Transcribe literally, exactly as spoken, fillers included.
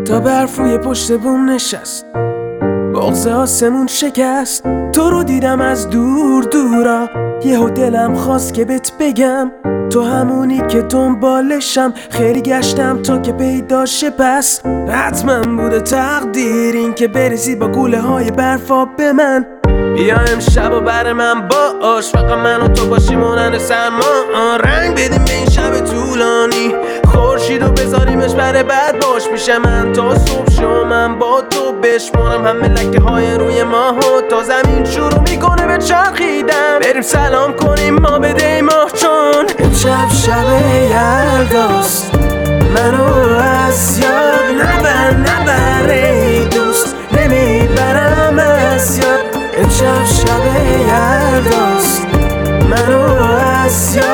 تا برف روی پشت بوم نشست، بغض آسمون شکست. تو رو دیدم از دور دورا، یهو دلم خواست که بهت بگم تو همونی که دنبالشم. خیلی گشتم تا که پیدا شه، پس حتما بوده تقدیر این که بریزی با گوله های برفا به من. بیا امشب و بر من باش، فقط من و تو باشیم مانند سرما. رنگ بدیم به این شب طولانی، خورشیدو بذاریمش بره بعد باش میشه من تا صبح شو. من با تو بشمارم همه لکه های روی ماه و تا زمین شروع میکنه به چرخیدن. بریم سلام کنیم ما به دی ماه، چون امشب شب یلداست. منو از یاد نبر نبر ای دوست، نمیبرم از یاد. امشب شب یلداست. منو از یاد